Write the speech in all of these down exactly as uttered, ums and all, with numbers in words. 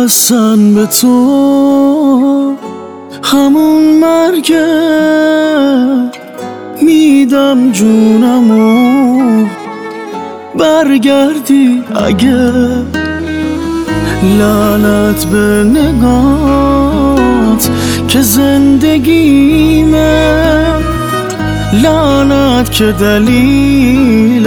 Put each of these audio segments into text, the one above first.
بستن به تو همون مرگه، میدم جونمو برگردی اگه. لعنت به نگات که زندگیمه، لعنت که دلیل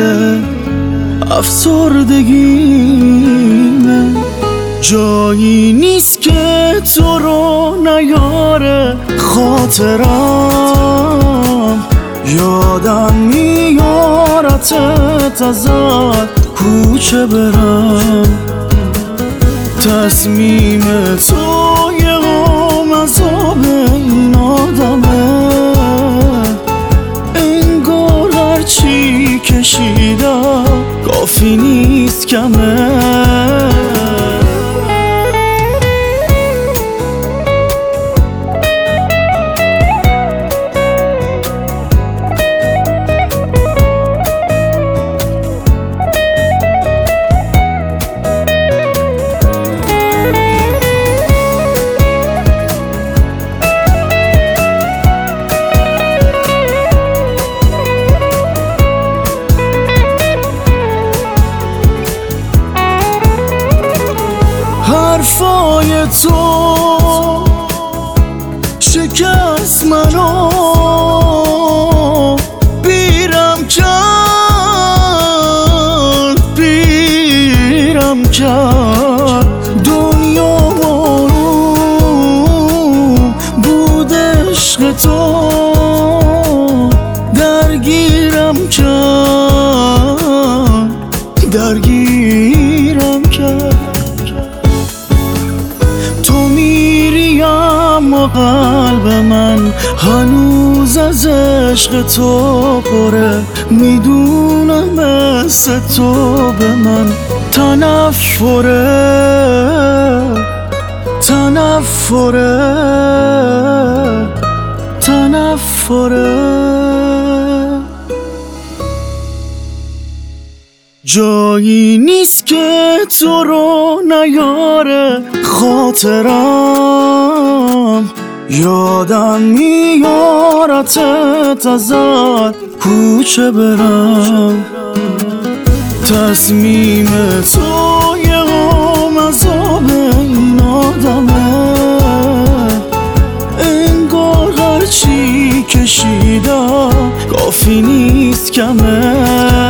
افسردگیمه. جایی نیست که تو رو نیاره خاطرم، یادم میارتت ازت کوچه برم. تصمیم تو یه قوم عذاب این آدمه، انگار هرچی کشیدم کافی نیست کمه. حرفای تو شکست منو، بیرم کرد بیرم کرد. دنیا آروم بود عشق تو، درگیرم کرد درگیرم کرد. اما قلب من هنوز از عشق تو پره، میدونم مثل تو به من تنفره تنفره تنفره. جایی نیست که تو رو نیاره خاطرم، یادم میارتت ازت کوچه برم. تصمیم تو یه قوم عذاب این آدمه، انگار هرچی کشیدم کافی نیست کمه.